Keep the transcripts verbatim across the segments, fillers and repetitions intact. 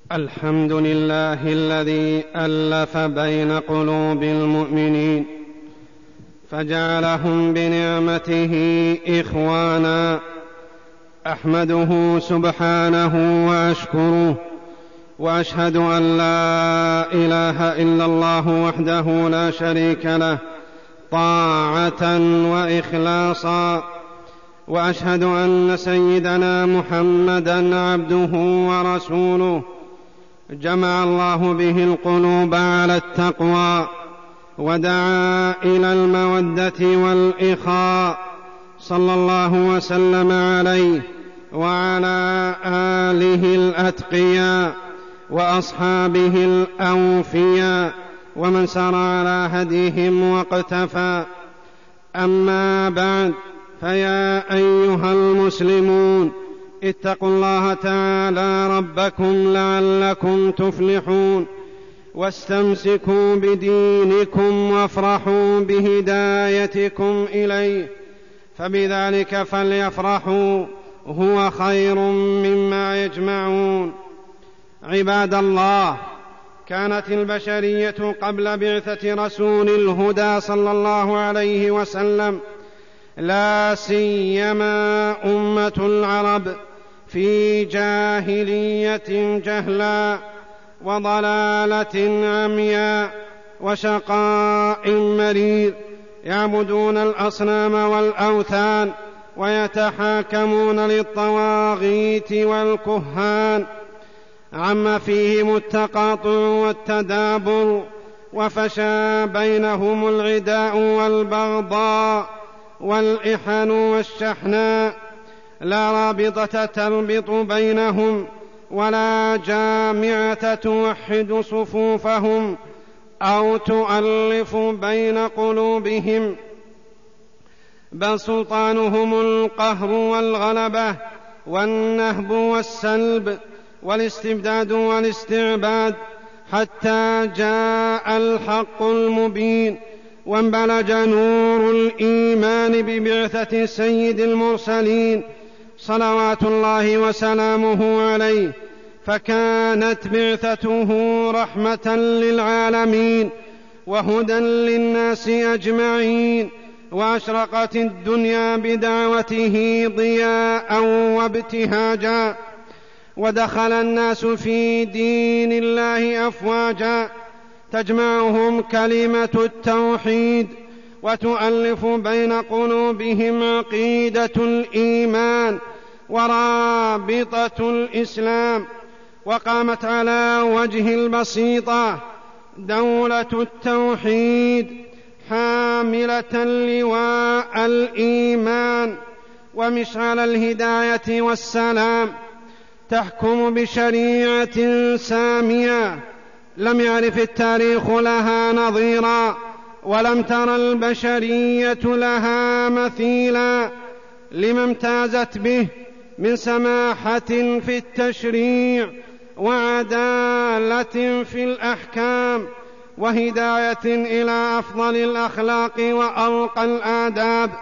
الحمد لله الذي ألف بين قلوب المؤمنين فجعلهم بنعمته إخوانا. أحمده سبحانه وأشكره، وأشهد أن لا إله إلا الله وحده لا شريك له طاعة وإخلاصا، وأشهد أن سيدنا محمدًا عبده ورسوله جمع الله به القلوب على التقوى ودعا إلى المودة والإخاء، صلى الله وسلم عليه وعلى آله الأتقياء وأصحابه الأوفياء ومن سار على هديهم واقتفى. أما بعد، فيا أيها المسلمون، اتقوا الله تعالى ربكم لعلكم تفلحون، واستمسكوا بدينكم وافرحوا بهدايتكم إليه، فبذلك فليفرحوا هو خير مما يجمعون. عباد الله، كانت البشرية قبل بعثة رسول الهدى صلى الله عليه وسلم، لا سيما أمة العرب، في جاهلية جهلا وضلالة عمياء وشقاء مرير، يعبدون الأصنام والأوثان ويتحاكمون للطواغيت والكهان، عم فيهم التقاطع والتدابر، وفشى بينهم العداء والبغضاء والإحن والشحناء، لا رابطة تربط بينهم ولا جامعة توحد صفوفهم أو تؤلف بين قلوبهم، بل سلطانهم القهر والغلبة والنهب والسلب والاستبداد والاستعباد، حتى جاء الحق المبين وانبلج نور الإيمان ببعثة سيد المرسلين صلوات الله وسلامه عليه، فكانت بعثته رحمة للعالمين وهدى للناس أجمعين، وأشرقت الدنيا بدعوته ضياء وابتهاجا، ودخل الناس في دين الله أفواجا، تجمعهم كلمة التوحيد وتؤلف بين قلوبهم عقيدة الإيمان ورابطة الإسلام، وقامت على وجه البسيطة دولة التوحيد حاملة لواء الإيمان ومشعل الهداية والسلام، تحكم بشريعة سامية لم يعرف التاريخ لها نظيرا، ولم تر البشرية لها مثيلا، لما امتازت به من سماحة في التشريع وعدالة في الأحكام وهداية إلى أفضل الأخلاق وأرقى الآداب.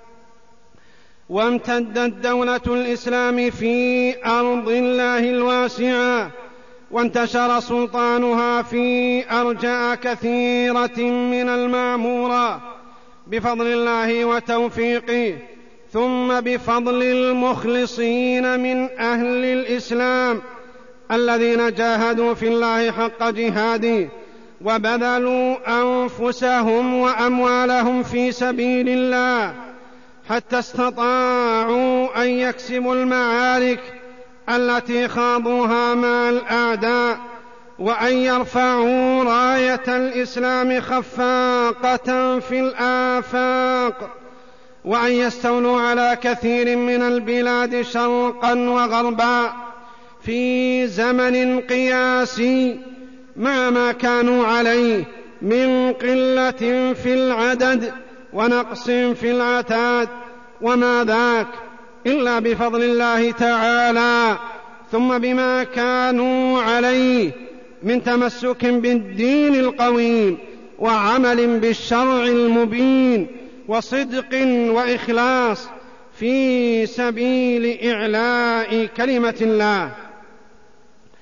وامتدت دولة الإسلام في أرض الله الواسعة، وانتشر سلطانها في أرجاء كثيرة من المعمورة بفضل الله وتوفيقه، ثم بفضل المخلصين من أهل الإسلام الذين جاهدوا في الله حق جهاده وبذلوا أنفسهم وأموالهم في سبيل الله، حتى استطاعوا أن يكسبوا المعارك التي خاضوها مع الأعداء، وأن يرفعوا راية الإسلام خفاقة في الآفاق، وأن يستولوا على كثير من البلاد شرقا وغربا في زمن قياسي، مع ما كانوا عليه من قلة في العدد ونقص في العتاد، وما ذاك إلا بفضل الله تعالى، ثم بما كانوا عليه من تمسك بالدين القويم وعمل بالشرع المبين وصدق وإخلاص في سبيل إعلاء كلمة الله،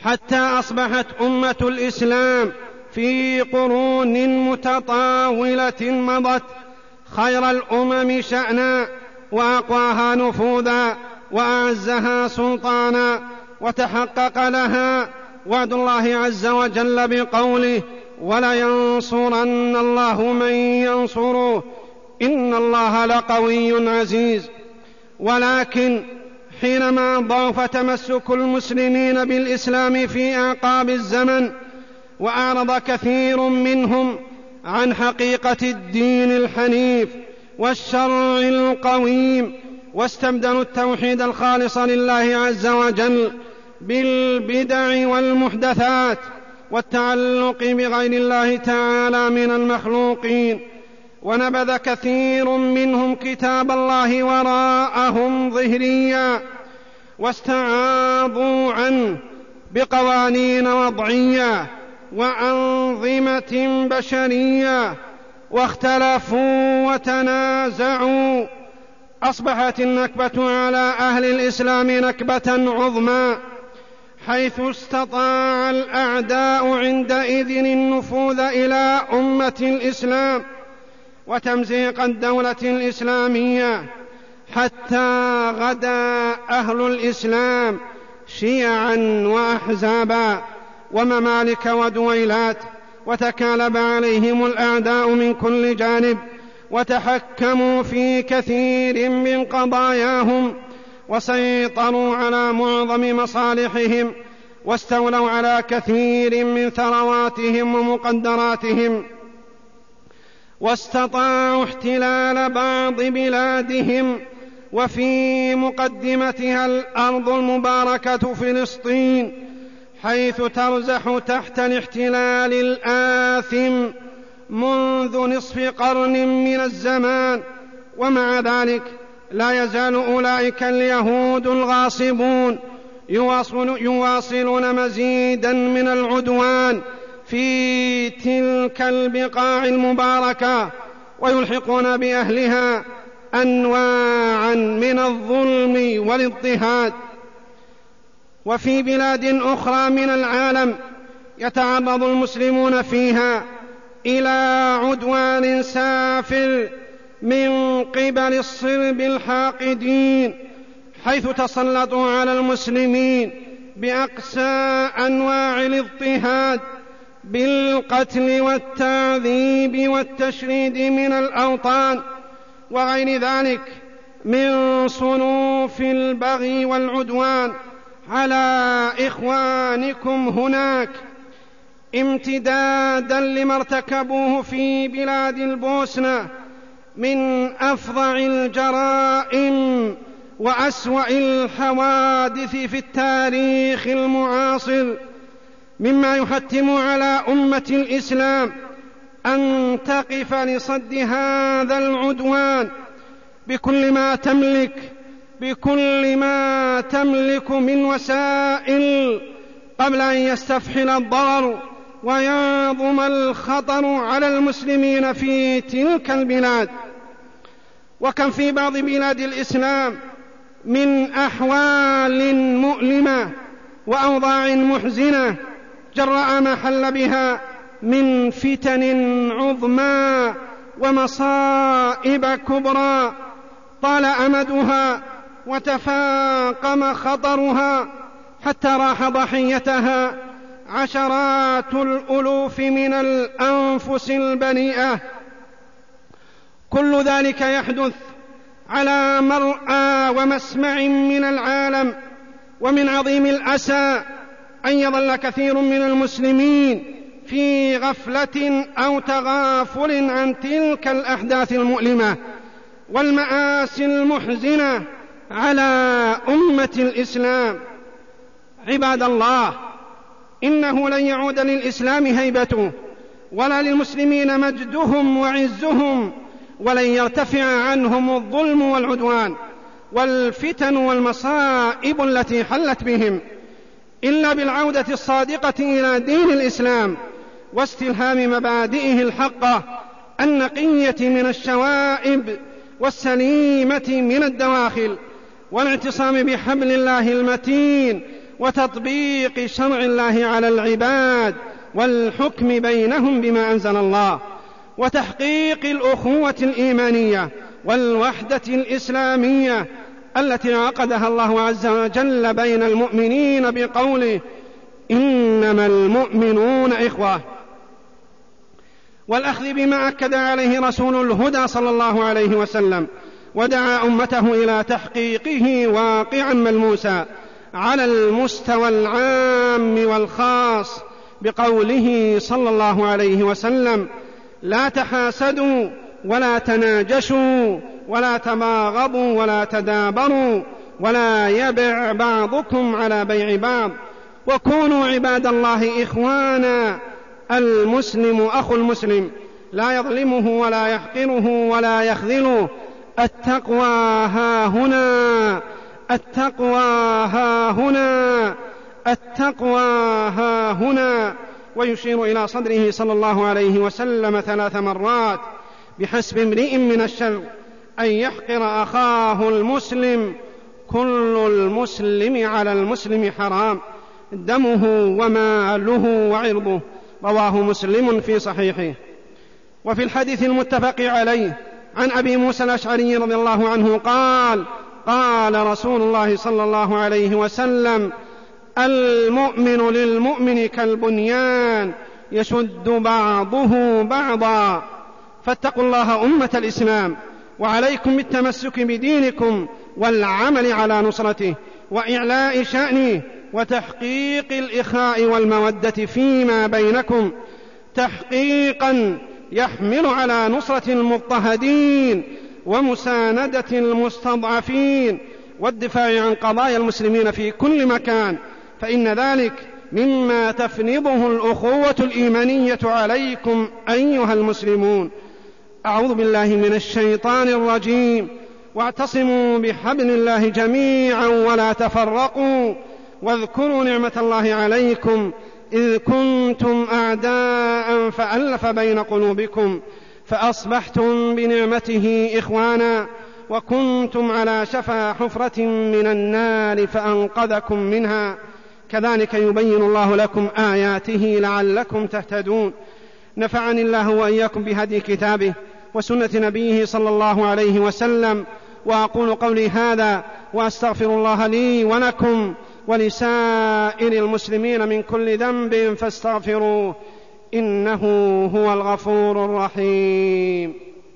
حتى أصبحت أمة الإسلام في قرون متطاولة مضت خير الأمم شأنا وأقواها نفوذا وأعزها سلطانا، وتحقق لها وعد الله عز وجل بقوله: ولينصرن الله من ينصره إن الله لقوي عزيز. ولكن حينما ضعف تمسك المسلمين بالإسلام في أعقاب الزمن، وأعرض كثير منهم عن حقيقة الدين الحنيف والشرع القويم، واستبدلوا التوحيد الخالص لله عز وجل بالبدع والمحدثات والتعلق بغير الله تعالى من المخلوقين، ونبذ كثير منهم كتاب الله وراءهم ظهريا، واستعاضوا عنه بقوانين وضعية وأنظمة بشرية، واختلفوا وتنازعوا. أصبحت النكبة على أهل الإسلام نكبة عظمى، حيث استطاع الأعداء عندئذ النفوذ إلى أمة الإسلام وتمزيق الدولة الإسلامية، حتى غدا أهل الإسلام شيعا وأحزابا وممالك ودويلات، وتكالب عليهم الأعداء من كل جانب، وتحكموا في كثير من قضاياهم، وسيطروا على معظم مصالحهم، واستولوا على كثير من ثرواتهم ومقدراتهم، واستطاعوا احتلال بعض بلادهم، وفي مقدمتها الأرض المباركة فلسطين، حيث ترزح تحت الاحتلال الآثم منذ نصف قرن من الزمان. ومع ذلك لا يزال أولئك اليهود الغاصبون يواصل يواصلون مزيدا من العدوان في تلك البقاع المباركة، ويلحقون بأهلها أنواعا من الظلم والاضطهاد. وفي بلاد أخرى من العالم يتعرض المسلمون فيها إلى عدوان سافر من قبل الصلب الحاقدين، حيث تسلطوا على المسلمين بأقسى أنواع الاضطهاد بالقتل والتعذيب والتشريد من الأوطان وغير ذلك من صنوف البغي والعدوان على إخوانكم هناك، امتدادا لما ارتكبوه في بلاد البوسنة من أفظع الجرائم وأسوأ الحوادث في التاريخ المعاصر، مما يحتم على أمة الإسلام أن تقف لصد هذا العدوان بكل ما تملك بكل ما تملك من وسائل، قبل أن يستفحل الضرر ويعظم الخطر على المسلمين في تلك البلاد. وكم في بعض بلاد الإسلام من أحوال مؤلمة وأوضاع محزنة جراء ما حل بها من فتن عظمى ومصائب كبرى طال أمدها وتفاقم خطرها، حتى راح ضحيتها عشرات الألوف من الأنفس البريئة. كل ذلك يحدث على مرأى ومسمع من العالم، ومن عظيم الأسى أن يظل كثير من المسلمين في غفلة أو تغافل عن تلك الأحداث المؤلمة والمآسي المحزنة على أمة الإسلام. عباد الله، إنه لن يعود للإسلام هيبته ولا للمسلمين مجدهم وعزهم، ولن يرتفع عنهم الظلم والعدوان والفتن والمصائب التي حلت بهم إلا بالعودة الصادقة إلى دين الإسلام واستلهام مبادئه الحقة النقية من الشوائب والسليمة من الدواخل، والاعتصام بحبل الله المتين وتطبيق شرع الله على العباد والحكم بينهم بما أنزل الله، وتحقيق الأخوة الإيمانية والوحدة الإسلامية التي عقدها الله عز وجل بين المؤمنين بقوله إنما المؤمنون إخوة، والأخذ بما أكد عليه رسول الهدى صلى الله عليه وسلم ودعا أمته إلى تحقيقه واقعا ملموسا على المستوى العام والخاص بقوله صلى الله عليه وسلم لا تحاسدوا ولا تناجشوا ولا تباغضوا ولا تدابروا ولا يبع بعضكم على بيع بعض وكونوا عباد الله إخوانا، المسلم أخو المسلم لا يظلمه ولا يحقره ولا يخذله، التقوى ها هنا التقوى ها هنا التقوى ها هنا. ويشير إلى صدره صلى الله عليه وسلم ثلاث مرات بحسب امرئ من الشر أن يحقر أخاه المسلم، كل المسلم على المسلم حرام، دمه وماله وعرضه، رواه مسلم في صحيحه. وفي الحديث المتفق عليه عن أبي موسى الأشعري رضي الله عنه قال قال رسول الله صلى الله عليه وسلم المؤمن للمؤمن كالبنيان يشد بعضه بعضا، فاتقوا الله أمة الإسلام، وعليكم بالتمسك بدينكم والعمل على نصرته وإعلاء شأنه وتحقيق الإخاء والمودة فيما بينكم، تحقيقا يحمل على نصرة المضطهدين ومساندة المستضعفين والدفاع عن قضايا المسلمين في كل مكان، فإن ذلك مما تفرضه الأخوة الإيمانية عليكم أيها المسلمون. أعوذ بالله من الشيطان الرجيم. واعتصموا بحبل الله جميعا ولا تفرقوا، واذكروا نعمة الله عليكم إذ كنتم أعداء فألف بين قلوبكم فأصبحتم بنعمته إخوانا، وكنتم على شفا حفرة من النار فأنقذكم منها، كذلك يبين الله لكم آياته لعلكم تهتدون. نفعني الله وإياكم بهدي كتابه وسنة نبيه صلى الله عليه وسلم، وأقول قولي هذا وأستغفر الله لي ولكم ولسائر المسلمين من كل ذنب فاستغفروه إنه هو الغفور الرحيم.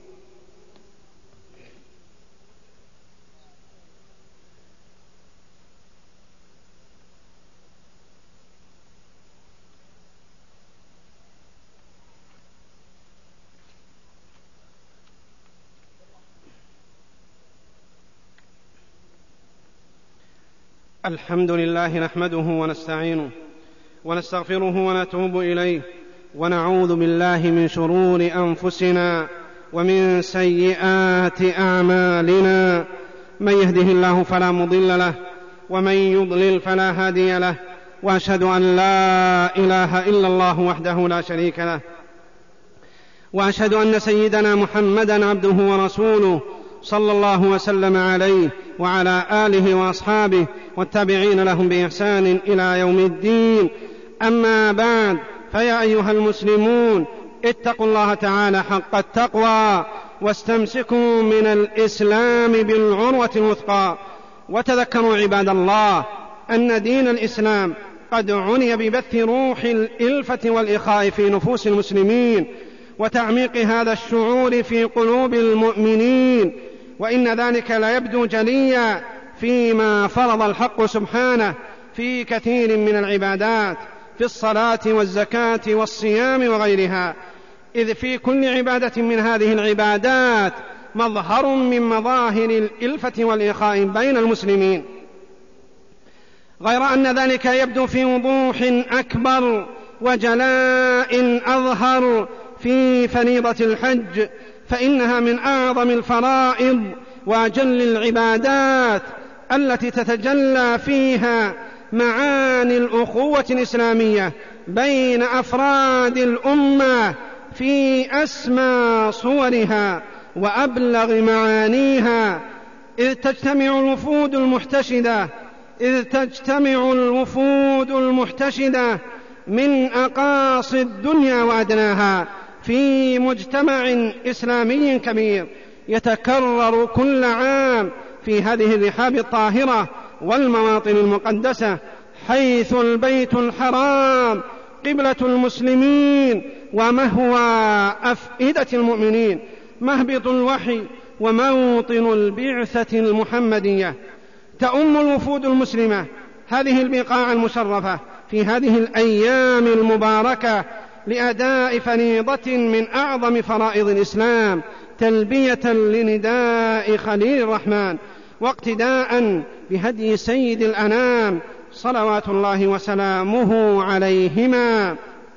الحمد لله نحمده ونستعينه ونستغفره ونتوب إليه، ونعوذ بالله من شرور أنفسنا ومن سيئات أعمالنا، من يهده الله فلا مضل له ومن يضلل فلا هادي له، وأشهد أن لا إله إلا الله وحده لا شريك له، وأشهد أن سيدنا محمدا عبده ورسوله صلى الله وسلم عليه وعلى آله وأصحابه والتابعين لهم بإحسان إلى يوم الدين. أما بعد، فيا أيها المسلمون اتقوا الله تعالى حق التقوى واستمسكوا من الإسلام بالعروة الوثقى، وتذكروا عباد الله أن دين الإسلام قد عني ببث روح الإلفة والإخاء في نفوس المسلمين وتعميق هذا الشعور في قلوب المؤمنين، وإن ذلك لا يبدو جليا فيما فرض الحق سبحانه في كثير من العبادات في الصلاة والزكاة والصيام وغيرها، إذ في كل عبادة من هذه العبادات مظهر من مظاهر الإلفة والإخاء بين المسلمين، غير أن ذلك يبدو في وضوح أكبر وجلاء أظهر في فريضة الحج، فإنها من أعظم الفرائض وأجل العبادات التي تتجلى فيها معاني الأخوة الإسلامية بين أفراد الأمة في أسمى صورها وأبلغ معانيها، إذ تجتمع الوفود المحتشدة إذ تجتمع الوفود المحتشدة من أقاصي الدنيا وأدناها في مجتمع إسلامي كبير يتكرر كل عام في هذه الرحاب الطاهرة والمواطن المقدسة، حيث البيت الحرام قبلة المسلمين ومهوى أفئدة المؤمنين، مهبط الوحي وموطن البعثة المحمدية. تؤم الوفود المسلمة هذه البقاع المشرفة في هذه الأيام المباركة لأداء فريضة من أعظم فرائض الإسلام، تلبية لنداء خليل الرحمن واقتداء بهدي سيد الأنام صلوات الله وسلامه عليهما.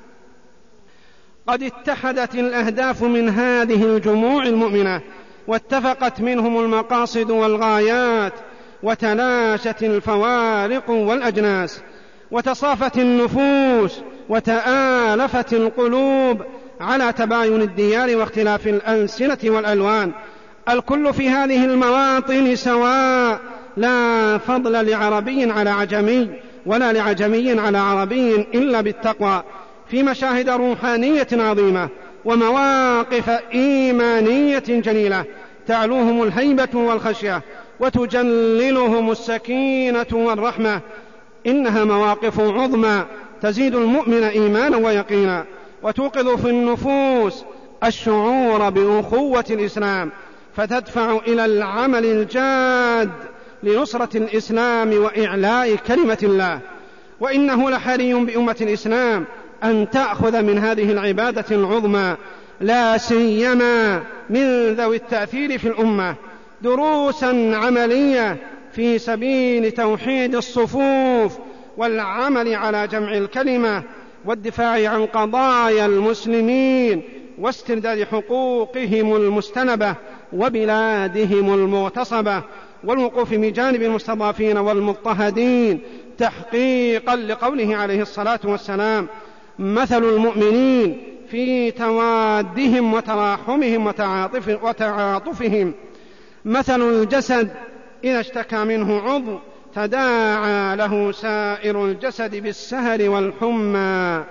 قد اتحدت الأهداف من هذه الجموع المؤمنة، واتفقت منهم المقاصد والغايات، وتلاشت الفوارق والأجناس، وتصافت النفوس، وتآلفت القلوب على تباين الديار واختلاف الألسنة والألوان. الكل في هذه المواطن سواء، لا فضل لعربي على عجمي ولا لعجمي على عربي إلا بالتقوى، في مشاهد روحانية عظيمة ومواقف إيمانية جليلة تعلوهم الهيبة والخشية وتجللهم السكينة والرحمة. إنها مواقف عظمى تزيد المؤمن إيمانا ويقينا، وتوقظ في النفوس الشعور بأخوة الإسلام، فتدفع إلى العمل الجاد لنصرة الإسلام وإعلاء كلمة الله. وإنه لحري بأمة الإسلام أن تأخذ من هذه العبادة العظمى، لا سيما من ذوي التأثير في الأمة، دروسا عملية في سبيل توحيد الصفوف والعمل على جمع الكلمة والدفاع عن قضايا المسلمين واسترداد حقوقهم المستنبة وبلادهم المغتصبة، والوقوف بجانب المستضعفين والمضطهدين تحقيقا لقوله عليه الصلاة والسلام: مثل المؤمنين في توادهم وتراحمهم وتعاطف وتعاطفهم مثل الجسد إذا اشتكى منه عضو تداعى له سائر الجسد بالسهر والحمى.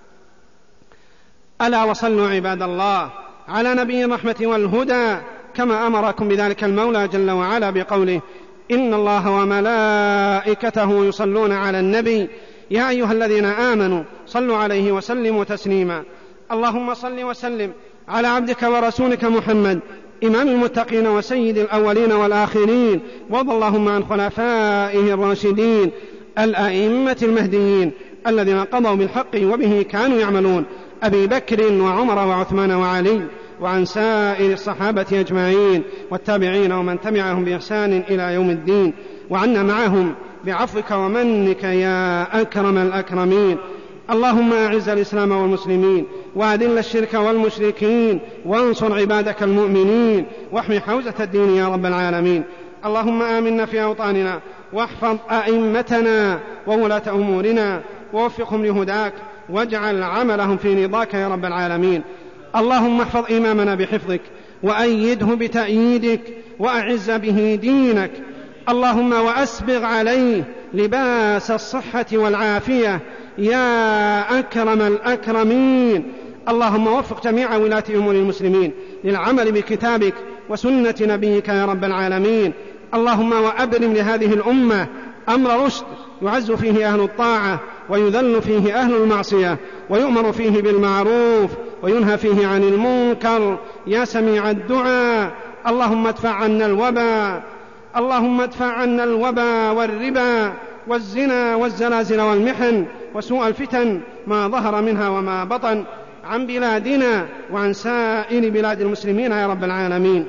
ألا وصلوا عباد الله على نبي الرحمة والهدى كما أمركم بذلك المولى جل وعلا بقوله: إن الله وملائكته يصلون على النبي يا أيها الذين آمنوا صلوا عليه وسلموا تسليما. اللهم صل وسلم على عبدك ورسولك محمد إمام المتقين وسيد الأولين والآخرين، وارض اللهم عن خلفائه الراشدين الأئمة المهديين الذين قضوا بالحق وبه كانوا يعملون، أبي بكر وعمر وعثمان وعلي، وعن سائر الصحابة أجمعين والتابعين ومن تبعهم بإحسان إلى يوم الدين، وعنا معهم بعفوك ومنك يا أكرم الأكرمين. اللهم أعز الإسلام والمسلمين، وأذل الشرك والمشركين، وانصر عبادك المؤمنين، واحمي حوزة الدين يا رب العالمين. اللهم آمنا في أوطاننا، واحفظ أئمتنا وولاة أمورنا، ووفقهم لهداك، واجعل عملهم في رضاك يا رب العالمين. اللهم احفظ إمامنا بحفظك، وأيده بتأييدك، وأعز به دينك. اللهم وأسبغ عليه لباس الصحة والعافية يا أكرم الأكرمين. اللهم وفق جميع ولاة أمور المسلمين للعمل بكتابك وسنة نبيك يا رب العالمين. اللهم وأبرم لهذه الأمة أمر رشد يعز فيه أهل الطاعة ويذل فيه أهل المعصية، ويؤمر فيه بالمعروف وينهى فيه عن المنكر يا سميع الدعاء. اللهم ادفع عنا الوباء اللهم ادفع عنا الوباء والربا والزنا والزلازل والمحن وسوء الفتن ما ظهر منها وما بطن عن بلادنا وعن سائر بلاد المسلمين يا رب العالمين.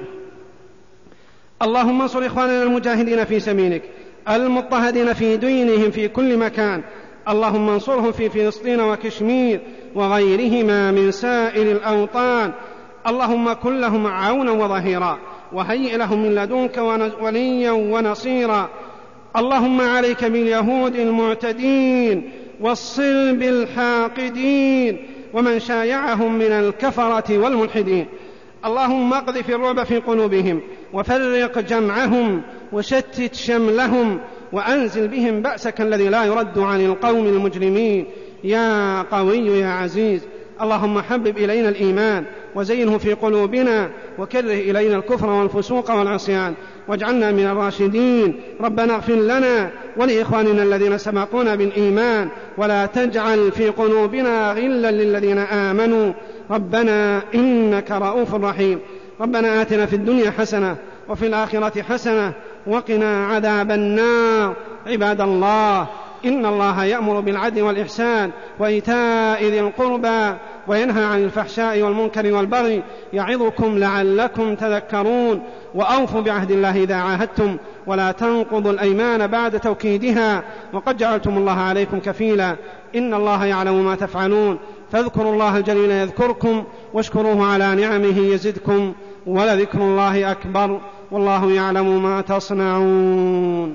اللهم انصر إخواننا المجاهدين في سبيلك المضطهدين في دينهم في كل مكان. اللهم انصرهم في فلسطين وكشمير وغيرهما من سائر الأوطان. اللهم كن لهم عونا وظهيرا، وهيئ لهم من لدنك وليا ونصيرا. اللهم عليك باليهود المعتدين والصلب الحاقدين ومن شايعهم من الكفرة والملحدين. اللهم اقذف الرعب في قلوبهم وفرق جمعهم وشتت شملهم وأنزل بهم بأسك الذي لا يرد عن القوم المجرمين يا قوي يا عزيز. اللهم حبب إلينا الإيمان وزينه في قلوبنا وكره إلينا الكفر والفسوق والعصيان واجعلنا من الراشدين. ربنا اغفر لنا ولإخواننا الذين سبقونا بالإيمان ولا تجعل في قلوبنا غلا للذين آمنوا ربنا إنك رؤوف رحيم. ربنا آتنا في الدنيا حسنة وفي الآخرة حسنة وقنا عذاب النار. عباد الله، إن الله يأمر بالعدل والإحسان وإيتاء ذي القربى وينهى عن الفحشاء والمنكر والبغي يعظكم لعلكم تذكرون. وأوفوا بعهد الله إذا عاهدتم ولا تنقضوا الأيمان بعد توكيدها وقد جعلتم الله عليكم كفيلا. إن الله يعلم ما تفعلون فاذكروا الله الجليل يذكركم واشكروه على نعمه يزدكم ولذكر الله أكبر والله يعلم ما تصنعون.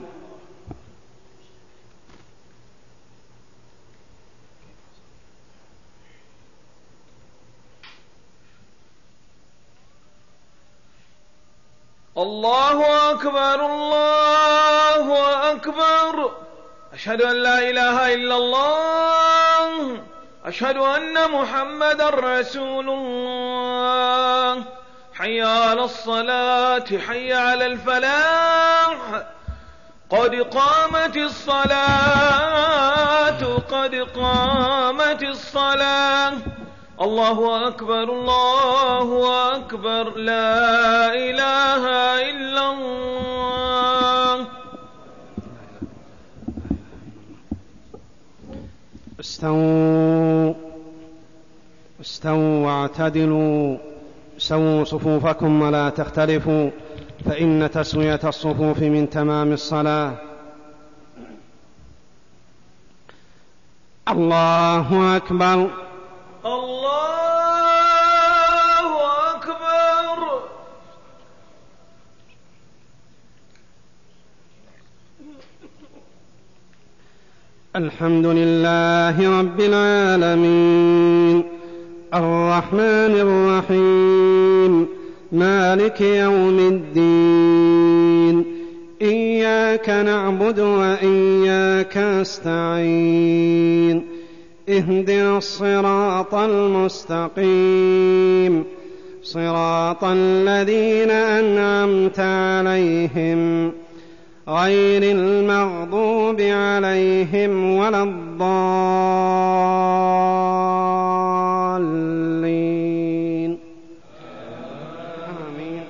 الله أكبر الله أكبر. أشهد أن لا إله إلا الله. أشهد أن محمد رسول الله. حي على الصلاة حي على الفلاح. قد قامت الصلاة قد قامت الصلاة. الله أكبر الله أكبر. لا إله إلا الله. استووا استووا واعتدلوا سووا صفوفكم ولا تختلفوا فإن تسوية الصفوف من تمام الصلاة. الله أكبر الله أكبر. الحمد لله رب العالمين الرحمن الرحيم مالك يوم الدين إياك نعبد وإياك نستعين اهدنا الصراط المستقيم صراط الذين أنعمت عليهم غير المغضوب عليهم ولا الضالين آمين.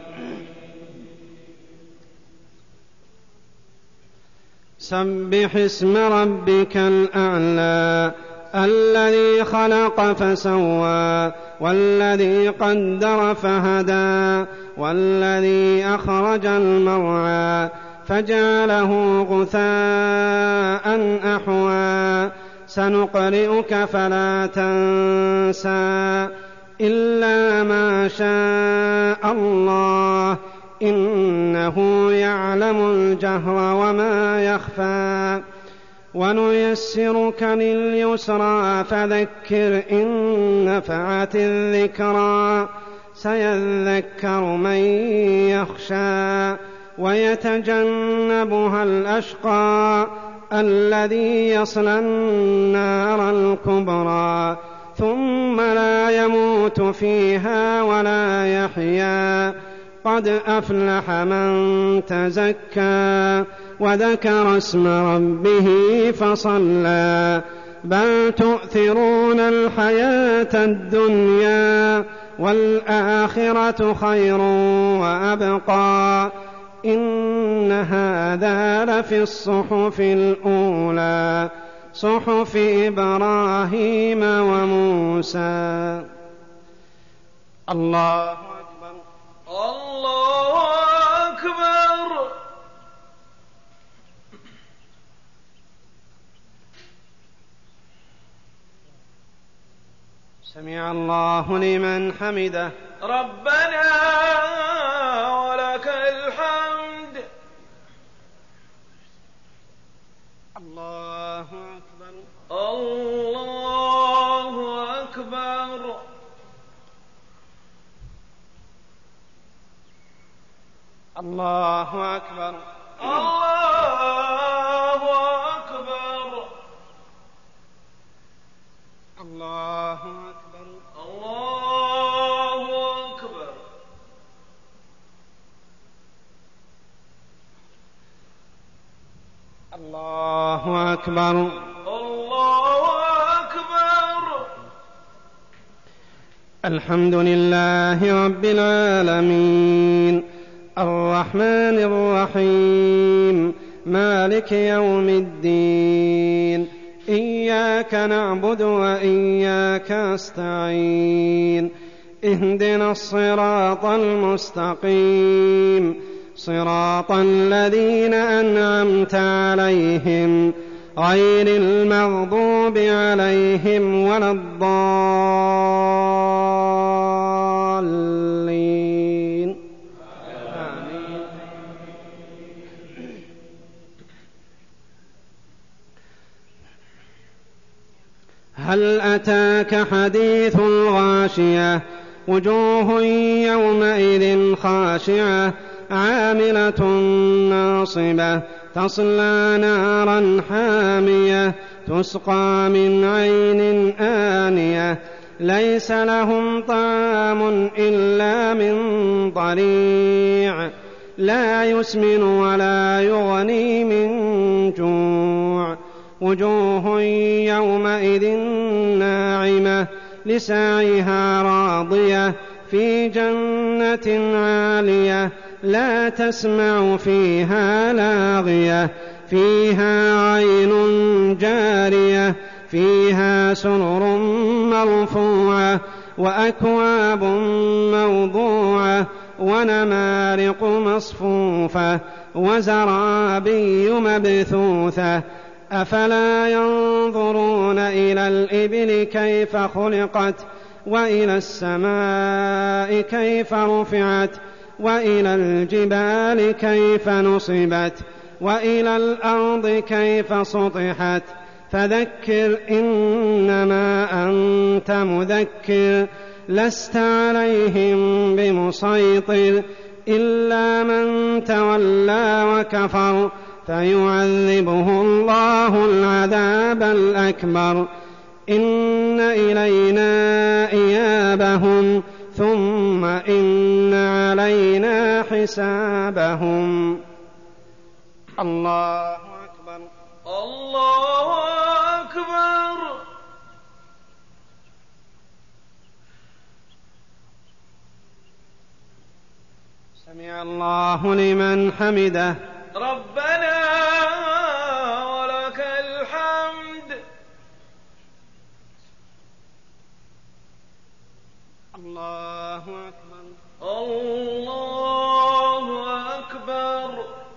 سبح اسم ربك الأعلى الذي خلق فسوى والذي قدر فهدى والذي أخرج المرعى فجعله غثاء أحوى سنقرئك فلا تنسى إلا ما شاء الله إنه يعلم الجهر وما يخفى ونيسرك لليسرى فذكر إن نفعت الذكرى سيذكر من يخشى ويتجنبها الأشقى الذي يصلى النار الكبرى ثم لا يموت فيها ولا يحيا قد أفلح من تزكى وذكر اسم ربه فصلى بل تؤثرون الحياة الدنيا والآخرة خير وأبقى إن هذا لفي الصحف الأولى صحف إبراهيم وموسى. الله أكبر الله أكبر. سمع الله لمن حمده ربنا ولك الحمد. الله أكبر الله أكبر. الله أكبر الله الله أكبر. الله أكبر. الحمد لله رب العالمين الرحمن الرحيم مالك يوم الدين إياك نعبد وإياك نستعين اهدنا الصراط المستقيم صراط الذين أنعمت عليهم غير المغضوب عليهم ولا الضالين آمين. هل أتاك حديث الغاشية وجوه يومئذ خاشعة عاملة ناصبة تصلى نارا حامية تسقى من عين آنية ليس لهم طعام إلا من ضريع لا يسمن ولا يغني من جوع وجوه يومئذ ناعمة لسعيها راضية في جنة عالية لا تسمع فيها لاغية فيها عين جارية فيها سرر مرفوعة وأكواب موضوعة ونمارق مصفوفة وزرابي مبثوثة أفلا ينظرون إلى الإبل كيف خلقت وإلى السماء كيف رفعت وإلى الجبال كيف نصبت وإلى الأرض كيف سطحت فذكر إنما أنت مذكر لست عليهم بمسيطر إلا من تولى وكفر فيعذبه الله العذاب الأكبر إن إلينا إيابهم ثم إن علينا حسابهم. الله أكبر. الله أكبر. سمع الله لمن حمده. ربنا ولك الحمد. الله أكبر. الله أكبر.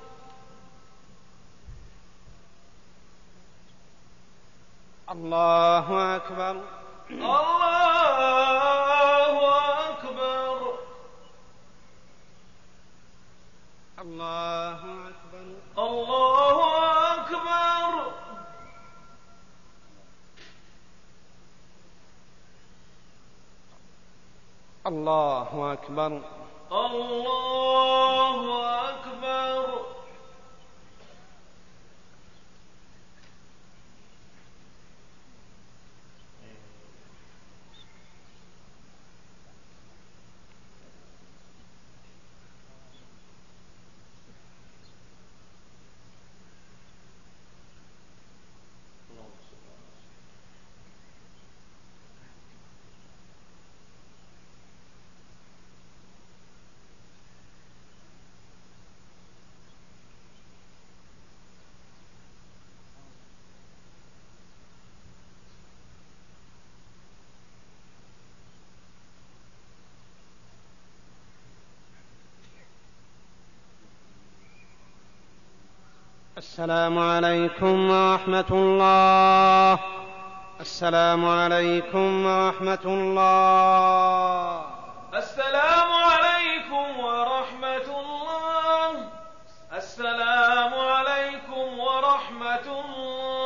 الله أكبر. الله أكبر. الله أكبر. الله أكبر. الله أكبر. الله أكبر. السلام عليكم ورحمة الله. السلام عليكم ورحمة الله. السلام عليكم ورحمة الله. السلام عليكم ورحمة الله.